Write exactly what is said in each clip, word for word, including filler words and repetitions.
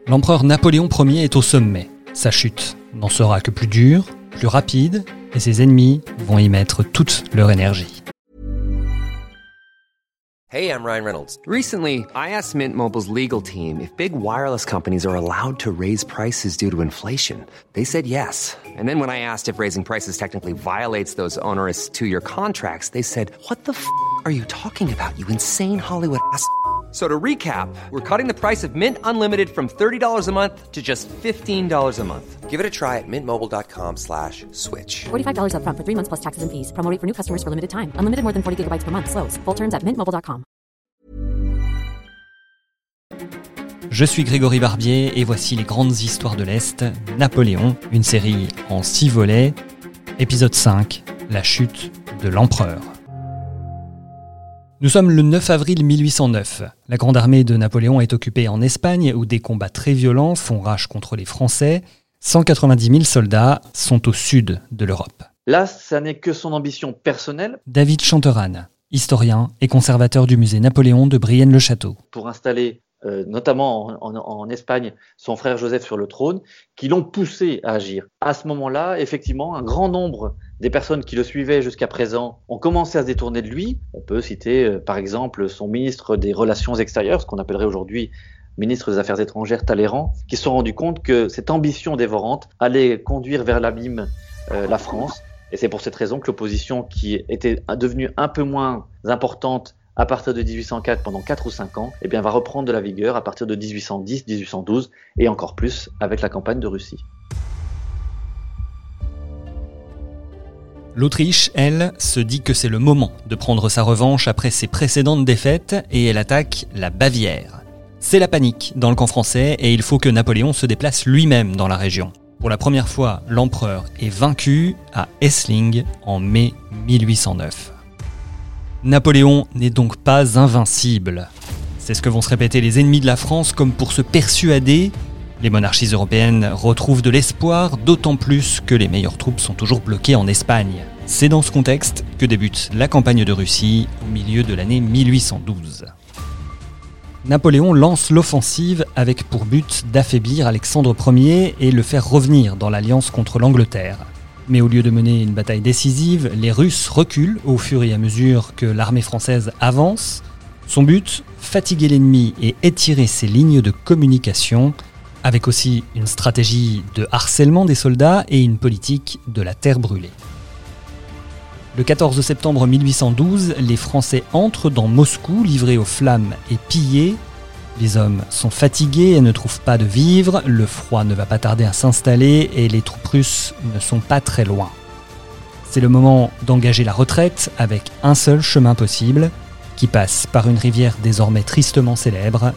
L'empereur Napoléon Ier est au sommet. Sa chute n'en sera que plus dure, plus rapide, et ses ennemis vont y mettre toute leur énergie. Hey, I'm Ryan Reynolds. Recently, I asked Mint Mobile's legal team if big wireless companies are allowed to raise prices due to inflation. They said yes. And then when I asked if raising prices technically violates those onerous two-year contracts, they said, what the f*** are you talking about, you insane Hollywood ass f- So to recap, we're cutting the price of Mint Unlimited from thirty dollars a month to just fifteen dollars a month. Give it a try at mintmobile.com slash switch. forty-five dollars up front for three months plus taxes and fees. Promo rate for new customers for limited time. Unlimited more than forty gigabytes per month. Slows full terms at mint mobile dot com. Je suis Grégory Barbier et voici les grandes histoires de l'Est, Napoléon, une série en six volets. Épisode cinq, la chute de l'empereur. Nous sommes le neuf avril mille huit cent neuf. La grande armée de Napoléon est occupée en Espagne où des combats très violents font rage contre les Français. cent quatre-vingt-dix mille soldats sont au sud de l'Europe. Là, ça n'est que son ambition personnelle. David Chanteran, historien et conservateur du musée Napoléon de Brienne-le-Château. Pour installer euh, notamment en, en, en Espagne son frère Joseph sur le trône, qui l'ont poussé à agir. À ce moment-là, effectivement, un grand nombre des personnes qui le suivaient jusqu'à présent ont commencé à se détourner de lui. On peut citer euh, par exemple son ministre des Relations extérieures, ce qu'on appellerait aujourd'hui ministre des Affaires étrangères, Talleyrand, qui se sont rendus compte que cette ambition dévorante allait conduire vers l'abîme euh, la France. Et c'est pour cette raison que l'opposition, qui était devenue un peu moins importante à partir de dix-huit cent quatre pendant quatre ou cinq ans, eh bien, va reprendre de la vigueur à partir de dix-huit cent dix, dix-huit cent douze et encore plus avec la campagne de Russie. L'Autriche, elle, se dit que c'est le moment de prendre sa revanche après ses précédentes défaites et elle attaque la Bavière. C'est la panique dans le camp français et il faut que Napoléon se déplace lui-même dans la région. Pour la première fois, l'empereur est vaincu à Essling en mai mille huit cent neuf. Napoléon n'est donc pas invincible. C'est ce que vont se répéter les ennemis de la France comme pour se persuader. Les monarchies européennes retrouvent de l'espoir, d'autant plus que les meilleures troupes sont toujours bloquées en Espagne. C'est dans ce contexte que débute la campagne de Russie au milieu de l'année mille huit cent douze. Napoléon lance l'offensive avec pour but d'affaiblir Alexandre Ier et le faire revenir dans l'alliance contre l'Angleterre. Mais au lieu de mener une bataille décisive, les Russes reculent au fur et à mesure que l'armée française avance. Son but, fatiguer l'ennemi et étirer ses lignes de communication, avec aussi une stratégie de harcèlement des soldats et une politique de la terre brûlée. Le quatorze septembre mille huit cent douze, les Français entrent dans Moscou, livrés aux flammes et pillés. Les hommes sont fatigués et ne trouvent pas de vivres, le froid ne va pas tarder à s'installer et les troupes russes ne sont pas très loin. C'est le moment d'engager la retraite avec un seul chemin possible, qui passe par une rivière désormais tristement célèbre,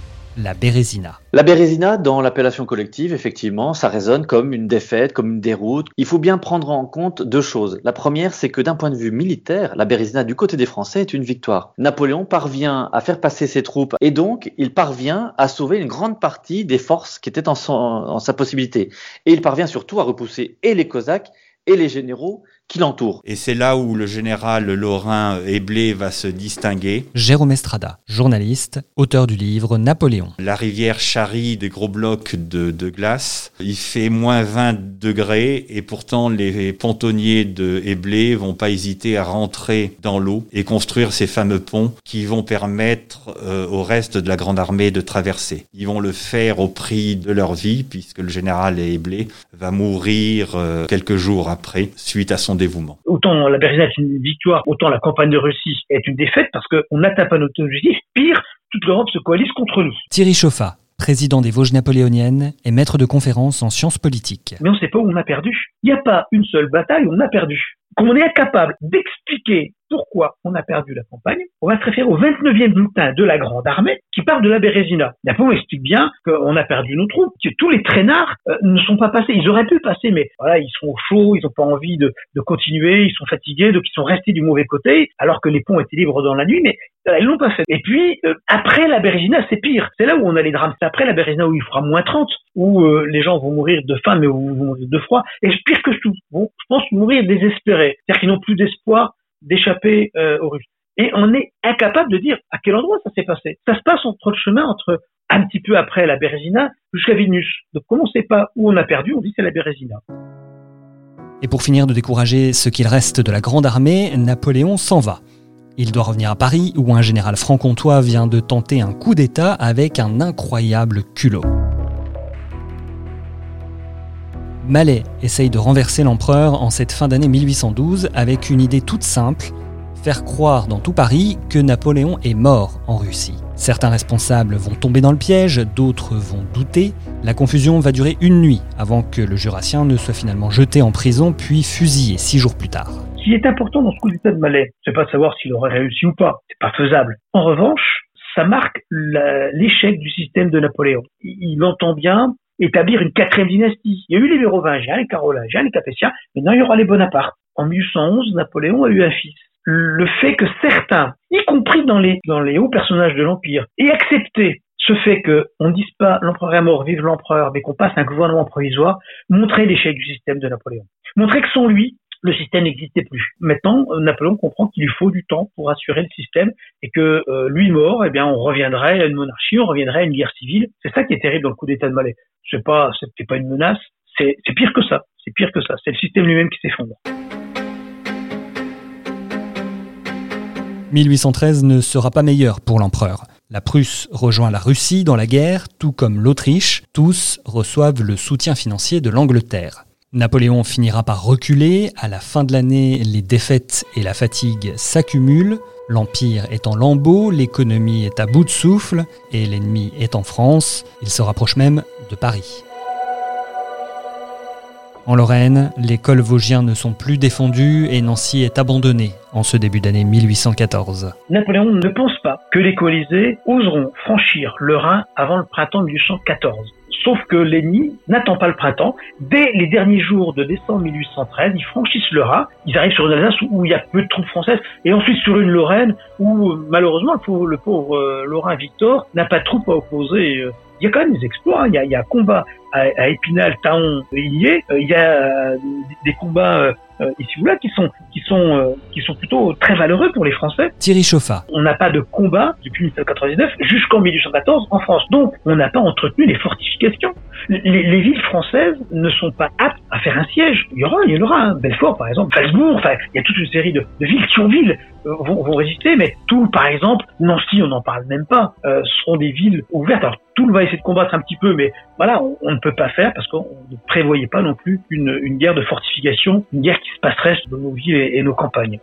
la Bérésina. La Bérésina, dans l'appellation collective, effectivement, ça résonne comme une défaite, comme une déroute. Il faut bien prendre en compte deux choses. La première, c'est que d'un point de vue militaire, la Bérésina du côté des Français est une victoire. Napoléon parvient à faire passer ses troupes et donc il parvient à sauver une grande partie des forces qui étaient en, son, en sa possibilité. Et il parvient surtout à repousser et les Cosaques et les généraux qui l'entourent. Et c'est là où le général lorrain Éblé va se distinguer. Jérôme Estrada, journaliste, auteur du livre Napoléon. La rivière charrie des gros blocs de, de glace. Il fait moins vingt degrés et pourtant les pontonniers de Éblé vont pas hésiter à rentrer dans l'eau et construire ces fameux ponts qui vont permettre euh, au reste de la grande armée de traverser. Ils vont le faire au prix de leur vie puisque le général Éblé va mourir euh, quelques jours après suite à son dévouement. Autant la Bérésina est une victoire, autant la campagne de Russie est une défaite parce qu'on n'atteint pas notre objectif. Pire, toute l'Europe se coalise contre nous. Thierry Chauffat, président des Vosges napoléoniennes et maître de conférences en sciences politiques. Mais on ne sait pas où on a perdu. Il n'y a pas une seule bataille où on a perdu. Comme on est incapable d'expliquer pourquoi on a perdu la campagne, on va se référer au vingt-neuvième bulletin de la Grande Armée qui parle de la Bérésina. Napoléon explique bien qu'on a perdu nos troupes, que tous les traînards euh, ne sont pas passés. Ils auraient pu passer, mais voilà, ils sont au chaud, ils n'ont pas envie de, de continuer, ils sont fatigués, donc ils sont restés du mauvais côté, alors que les ponts étaient libres dans la nuit, mais voilà, ils l'ont pas fait. Et puis, euh, après la Bérésina, c'est pire. C'est là où on a les drames. C'est après la Bérésina où il fera moins trente, où euh, les gens vont mourir de faim, mais où ils vont mourir de froid. Et pire que tout, bon, je pense mourir désespérés. C'est-à-dire qu'ils n'ont plus d'espoir d'échapper euh, aux Russes. Et on est incapable de dire à quel endroit ça s'est passé. Ça se passe entre le chemin entre un petit peu après la Bérésina, jusqu'à Vilnius. Donc, comme on ne sait pas où on a perdu, on dit que c'est la Bérésina. Et pour finir de décourager ce qu'il reste de la Grande Armée, Napoléon s'en va. Il doit revenir à Paris, où un général franc-comtois vient de tenter un coup d'État avec un incroyable culot. Mallet essaye de renverser l'empereur en cette fin d'année mille huit cent douze avec une idée toute simple, faire croire dans tout Paris que Napoléon est mort en Russie. Certains responsables vont tomber dans le piège, d'autres vont douter. La confusion va durer une nuit avant que le Jurassien ne soit finalement jeté en prison puis fusillé six jours plus tard. Ce qui est important dans ce coup d'État de Mallet, c'est pas de savoir s'il aurait réussi ou pas, c'est pas faisable. En revanche, ça marque la, l'échec du système de Napoléon. Il, il entend bien établir une quatrième dynastie. Il y a eu les Mérovingiens, les Carolingiens, les Capétiens, maintenant il y aura les Bonaparte. En mille huit cent onze, Napoléon a eu un fils. Le fait que certains, y compris dans les, dans les hauts personnages de l'Empire, aient accepté ce fait qu'on ne dise pas l'empereur est mort, vive l'empereur, mais qu'on passe un gouvernement provisoire, montrait l'échec du système de Napoléon. Montrait que sans lui, le système n'existait plus. Maintenant, Napoléon comprend qu'il lui faut du temps pour assurer le système et que euh, lui mort, eh bien, on reviendrait à une monarchie, on reviendrait à une guerre civile. C'est ça qui est terrible dans le coup d'État de Mallet. C'est pas, c'est pas une menace, c'est, c'est pire que ça. C'est pire que ça. C'est le système lui-même qui s'effondre. mille huit cent treize ne sera pas meilleur pour l'empereur. La Prusse rejoint la Russie dans la guerre, tout comme l'Autriche. Tous reçoivent le soutien financier de l'Angleterre. Napoléon finira par reculer. À la fin de l'année, les défaites et la fatigue s'accumulent. L'Empire est en lambeaux, l'économie est à bout de souffle et l'ennemi est en France. Il se rapproche même de Paris. En Lorraine, les cols vosgiens ne sont plus défendus et Nancy est abandonnée en ce début d'année mille huit cent quatorze. Napoléon ne pense pas que les coalisés oseront franchir le Rhin avant le printemps mille huit cent quatorze. Sauf que l'ennemi n'attend pas le printemps. Dès les derniers jours de décembre mille huit cent treize, ils franchissent le Rhin. Ils arrivent sur une Alsace où il y a peu de troupes françaises et ensuite sur une Lorraine où malheureusement le pauvre, le pauvre euh, Lorrain Victor n'a pas de troupes à opposer. Il y a quand même des exploits. Il y a, il y a combat à, à Épinal, Taon, Illiers. Il y a euh, des combats euh, ici ou là qui sont qui sont euh, qui sont plutôt très valeureux pour les Français. Thierry Chauffat. On n'a pas de combat depuis mille sept cent quatre-vingt-dix-neuf jusqu'en mille huit cent quatorze en France. Donc on n'a pas entretenu les fortifications. Les, les villes françaises ne sont pas aptes à faire un siège. Il y aura, il y en aura. Hein. Belfort par exemple, Salzbourg. Enfin, il y a toute une série de, de villes. Thionville euh, vont, vont résister, mais Toul par exemple, Nancy, on n'en parle même pas. Euh, seront des villes ouvertes. Alors Toul va essayer de combattre un petit peu, mais voilà, on, on ne peut pas faire parce qu'on ne prévoyait pas non plus une, une guerre de fortification, une guerre qui se passerait dans nos villes et, et nos campagnes.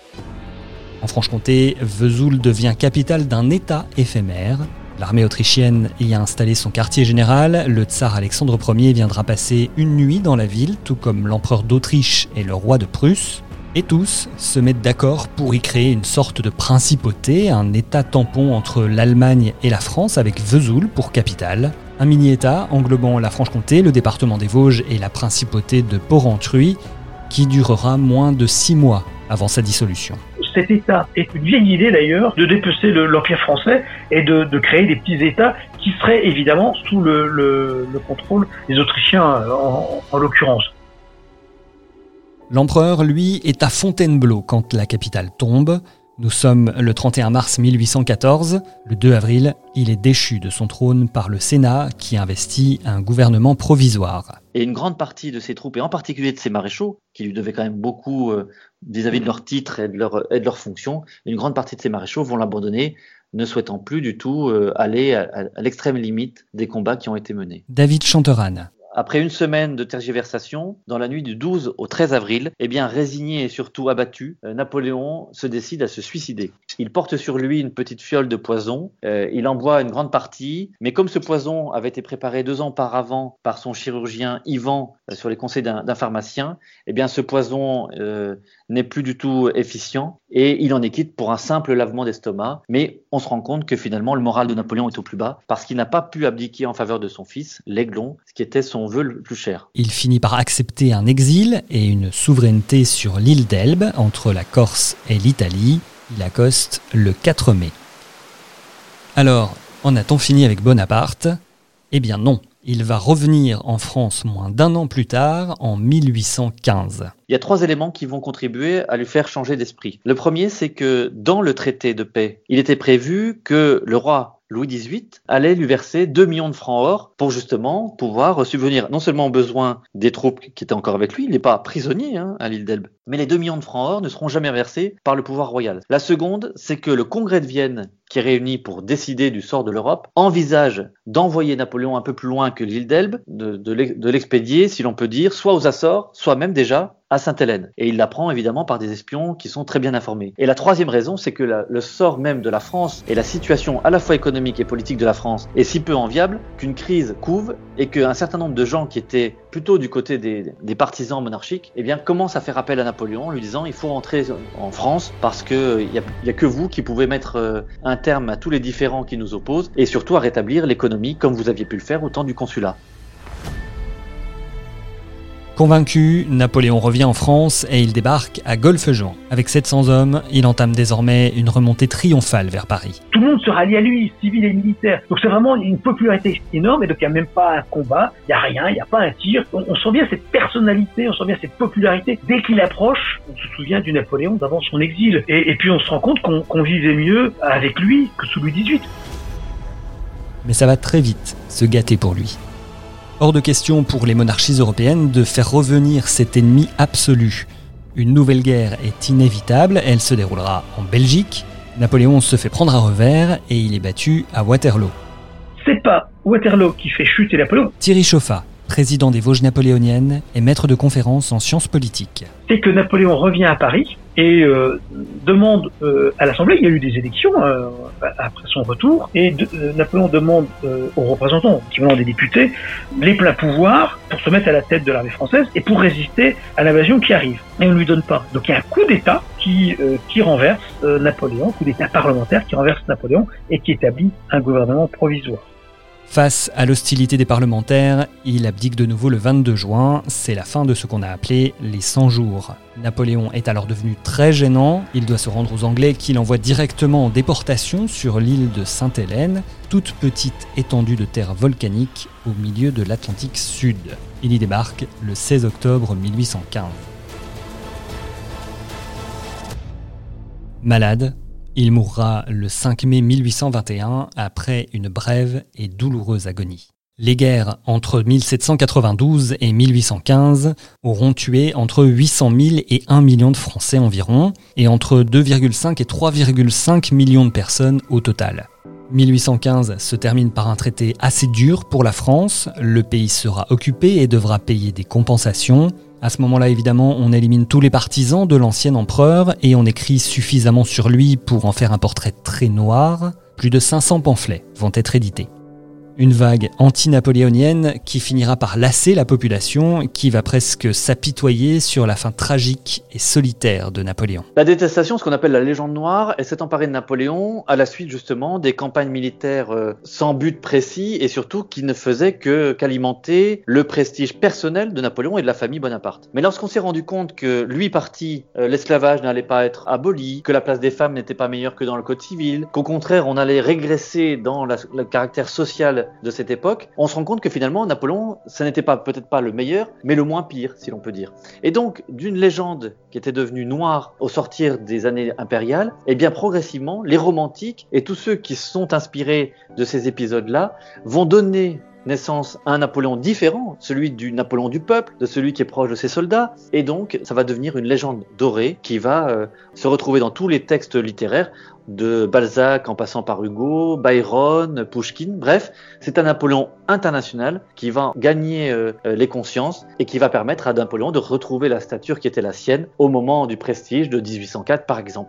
En Franche-Comté, Vesoul devient capitale d'un État éphémère. L'armée autrichienne y a installé son quartier général. Le tsar Alexandre Ier viendra passer une nuit dans la ville, tout comme l'empereur d'Autriche et le roi de Prusse. Et tous se mettent d'accord pour y créer une sorte de principauté, un État tampon entre l'Allemagne et la France avec Vesoul pour capitale. Un mini-État englobant la Franche-Comté, le département des Vosges et la principauté de Porrentruy, qui durera moins de six mois avant sa dissolution. Cet État est une vieille idée d'ailleurs de dépecer le, l'Empire français et de, de créer des petits États qui seraient évidemment sous le, le, le contrôle des Autrichiens en, en l'occurrence. L'empereur, lui, est à Fontainebleau quand la capitale tombe. Nous sommes le trente et un mars mille huit cent quatorze. Le deux avril, il est déchu de son trône par le Sénat qui investit un gouvernement provisoire. Et une grande partie de ses troupes, et en particulier de ses maréchaux, qui lui devaient quand même beaucoup euh, vis-à-vis de leur titre et de leur, et de leur fonction, une grande partie de ses maréchaux vont l'abandonner, ne souhaitant plus du tout euh, aller à, à l'extrême limite des combats qui ont été menés. David Chanteran. Après une semaine de tergiversation, dans la nuit du douze au treize avril, eh bien résigné et surtout abattu, euh, Napoléon se décide à se suicider. Il porte sur lui une petite fiole de poison, euh, il en boit une grande partie, mais comme ce poison avait été préparé deux ans auparavant par son chirurgien Ivan euh, sur les conseils d'un, d'un pharmacien, eh bien ce poison euh, n'est plus du tout efficient et il en est quitte pour un simple lavement d'estomac. Mais on se rend compte que finalement le moral de Napoléon est au plus bas parce qu'il n'a pas pu abdiquer en faveur de son fils, l'Aiglon, ce qui était son vœu le plus cher. Il finit par accepter un exil et une souveraineté sur l'île d'Elbe entre la Corse et l'Italie. Il accoste le quatre mai. Alors, en a-t-on fini avec Bonaparte ? Eh bien non, il va revenir en France moins d'un an plus tard, en mille huit cent quinze. Il y a trois éléments qui vont contribuer à lui faire changer d'esprit. Le premier, c'est que dans le traité de paix, il était prévu que le roi Louis dix-huit allait lui verser deux millions de francs or pour justement pouvoir subvenir non seulement aux besoins des troupes qui étaient encore avec lui, il n'est pas prisonnier hein, à l'île d'Elbe, mais les deux millions de francs or ne seront jamais versés par le pouvoir royal. La seconde, c'est que le congrès de Vienne, qui est réuni pour décider du sort de l'Europe, envisage d'envoyer Napoléon un peu plus loin que l'île d'Elbe, de, de l'expédier, si l'on peut dire, soit aux Açores, soit même déjà à Sainte-Hélène. Et il l'apprend évidemment par des espions qui sont très bien informés. Et la troisième raison, c'est que la, le sort même de la France et la situation à la fois économique et politique de la France est si peu enviable qu'une crise couve et qu'un certain nombre de gens qui étaient plutôt du côté des, des partisans monarchiques, eh bien, commencent à faire appel à Napoléon en lui disant il faut rentrer en France parce qu'il n'y a, y a que vous qui pouvez mettre euh, un terme à tous les différends qui nous opposent et surtout à rétablir l'économie comme vous aviez pu le faire au temps du consulat. Convaincu, Napoléon revient en France et il débarque à Golfe-Juan. Avec sept cents hommes, il entame désormais une remontée triomphale vers Paris. Tout le monde se rallie à lui, civil et militaire. Donc c'est vraiment une popularité énorme et donc il n'y a même pas un combat, il n'y a rien, il n'y a pas un tir. On, on sent bien cette personnalité, on sent bien cette popularité. Dès qu'il approche, on se souvient du Napoléon d'avant son exil. Et, et puis on se rend compte qu'on, qu'on vivait mieux avec lui que sous Louis dix-huit. Mais ça va très vite se gâter pour lui. Hors de question pour les monarchies européennes de faire revenir cet ennemi absolu. Une nouvelle guerre est inévitable, elle se déroulera en Belgique. Napoléon se fait prendre à revers et il est battu à Waterloo. C'est pas Waterloo qui fait chuter Napoléon. Thierry Chauffat, président des Vosges napoléoniennes et maître de conférences en sciences politiques. C'est que Napoléon revient à Paris et euh, demande euh, à l'Assemblée, il y a eu des élections euh, après son retour, et de, euh, Napoléon demande euh, aux représentants, qui venant des députés, les pleins pouvoirs pour se mettre à la tête de l'armée française et pour résister à l'invasion qui arrive. Et on ne lui donne pas. Donc il y a un coup d'État qui, euh, qui renverse euh, Napoléon, coup d'État parlementaire qui renverse Napoléon et qui établit un gouvernement provisoire. Face à l'hostilité des parlementaires, il abdique de nouveau le vingt-deux juin. C'est la fin de ce qu'on a appelé les cent jours. Napoléon est alors devenu très gênant. Il doit se rendre aux Anglais qui l'envoient directement en déportation sur l'île de Sainte-Hélène, toute petite étendue de terre volcanique au milieu de l'Atlantique Sud. Il y débarque le seize octobre mille huit cent quinze. Malade, il mourra le cinq mai mille huit cent vingt et un après une brève et douloureuse agonie. Les guerres entre mille sept cent quatre-vingt-douze et mille huit cent quinze auront tué entre huit cent mille et un million de Français environ, et entre deux virgule cinq et trois virgule cinq millions de personnes au total. mille huit cent quinze se termine par un traité assez dur pour la France. Le pays sera occupé et devra payer des compensations. À ce moment-là, évidemment, on élimine tous les partisans de l'ancien empereur et on écrit suffisamment sur lui pour en faire un portrait très noir. Plus de cinq cents pamphlets vont être édités. Une vague anti-napoléonienne qui finira par lasser la population, qui va presque s'apitoyer sur la fin tragique et solitaire de Napoléon. La détestation, ce qu'on appelle la légende noire, elle s'est emparée de Napoléon à la suite justement des campagnes militaires euh, sans but précis et surtout qui ne faisaient que qu'alimenter le prestige personnel de Napoléon et de la famille Bonaparte. Mais lorsqu'on s'est rendu compte que lui parti, euh, l'esclavage n'allait pas être aboli, que la place des femmes n'était pas meilleure que dans le code civil, qu'au contraire on allait régresser dans la, le caractère social de cette époque, on se rend compte que finalement Napoléon, ça n'était pas peut-être pas le meilleur, mais le moins pire, si l'on peut dire. Et donc, d'une légende qui était devenue noire au sortir des années impériales, eh bien progressivement, les romantiques et tous ceux qui sont inspirés de ces épisodes-là vont donner naissance à un Napoléon différent, celui du Napoléon du peuple, de celui qui est proche de ses soldats, et donc ça va devenir une légende dorée qui va euh, se retrouver dans tous les textes littéraires, de Balzac en passant par Hugo, Byron, Pouchkine, bref, c'est un Napoléon international qui va gagner euh, les consciences et qui va permettre à Napoléon de retrouver la stature qui était la sienne au moment du prestige de dix-huit cent quatre par exemple.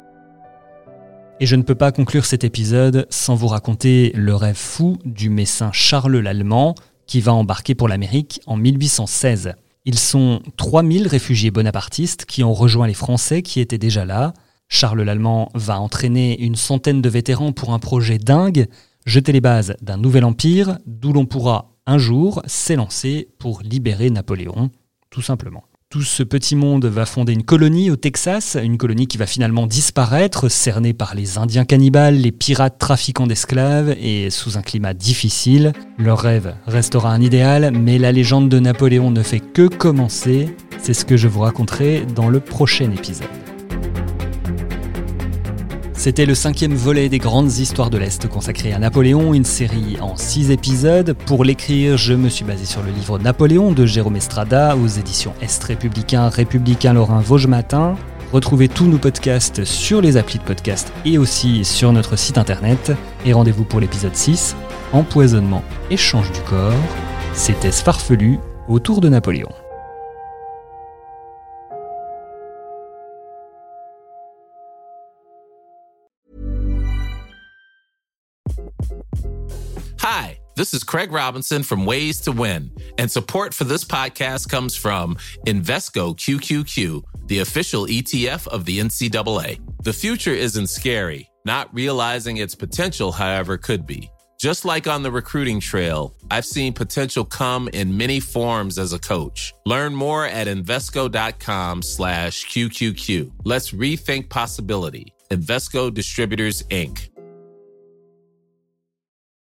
Et je ne peux pas conclure cet épisode sans vous raconter le rêve fou du messin Charles l'Allemand qui va embarquer pour l'Amérique en mille huit cent seize. Ils sont trois mille réfugiés bonapartistes qui ont rejoint les Français qui étaient déjà là. Charles l'Allemand va entraîner une centaine de vétérans pour un projet dingue, jeter les bases d'un nouvel empire d'où l'on pourra un jour s'élancer pour libérer Napoléon, tout simplement. Tout ce petit monde va fonder une colonie au Texas, une colonie qui va finalement disparaître, cernée par les Indiens cannibales, les pirates trafiquants d'esclaves et sous un climat difficile. Leur rêve restera un idéal, mais la légende de Napoléon ne fait que commencer. C'est ce que je vous raconterai dans le prochain épisode. C'était le cinquième volet des grandes histoires de l'Est consacré à Napoléon, une série en six épisodes. Pour l'écrire, je me suis basé sur le livre Napoléon de Jérôme Estrada aux éditions Est Républicain, Républicain Lorrain Vosges Matin. Retrouvez tous nos podcasts sur les applis de podcast et aussi sur notre site internet. Et rendez-vous pour l'épisode six, Empoisonnement, échange du corps. C'était Farfelu autour de Napoléon. Hi, this is Craig Robinson from Ways to Win, and support for this podcast comes from Invesco Q Q Q, the official E T F of the N C double A. The future isn't scary. Not realizing its potential, however, could be. Just like on the recruiting trail, I've seen potential come in many forms as a coach. Learn more at Invesco.com slash QQQ. Let's rethink possibility. Invesco Distributors, Incorporated.